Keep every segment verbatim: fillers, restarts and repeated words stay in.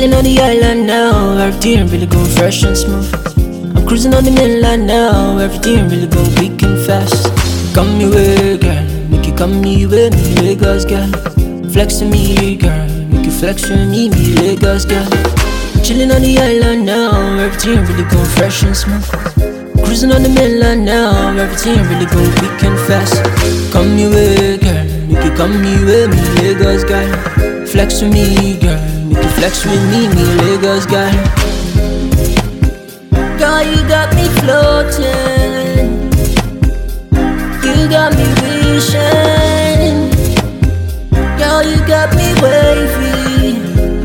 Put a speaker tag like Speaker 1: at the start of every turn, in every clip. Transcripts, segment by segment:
Speaker 1: chilling on the island now, everything really going fresh and smooth. I'm cruising on the mainland now, everything really going quick and fast. Come your way, girl, make you come me with me, Lagos girl. Flex with me, girl, make you flex with me, me Lagos girl. Chilling on the island now, everything really going fresh and smooth. Cruising on the mainland now, everything really going quick and fast. Come your way, girl, make you come me with me, Lagos girl. Flex with me, girl, make you flex with me, me Lagos girl. Girl, you got me floating, you got me wishing. Girl, you got me wavy,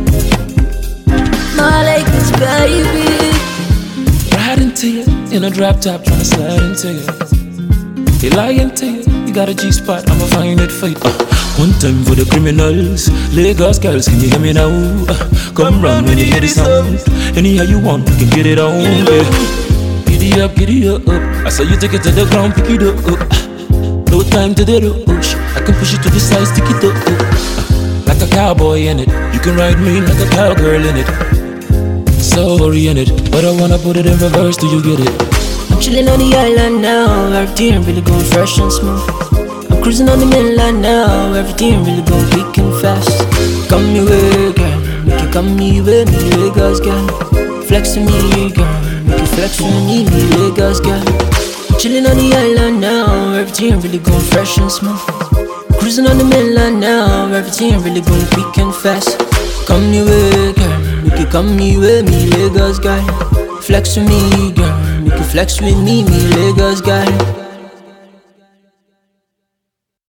Speaker 1: my Lakers baby.
Speaker 2: Ride into you in a drop top, tryna slide into you. They lying to you, you got a G spot, I'ma find it for you. Uh, one time for the criminals, Lagos girls, can you hear me now? Uh, come round when you hear the sound. Anyhow you want, you can get it on, yeah. Giddy up, giddy up, I saw you take it to the ground, pick it up. Uh, no time to the rush, I can push it to the side, stick it up. Uh, like a cowboy in it, you can ride me like a cowgirl in it. Sorry in it, but I wanna put it in reverse, do you get it?
Speaker 1: I'm chilling on the island now, everything really going fresh and smooth. I'm cruising on the mainland now, everything really going quick and fast. Come your way, girl, make you come me with me, Lagos girl. Flex with me, girl, make you flex with me, me Lagos girl. Chilling on the island now, everything really going fresh and smooth. Cruising on the mainland now, everything really going quick and fast. Come your way, girl, make you come me with me, Lagos girl. Flex with me, girl, make you flex with me, me Lagos girl.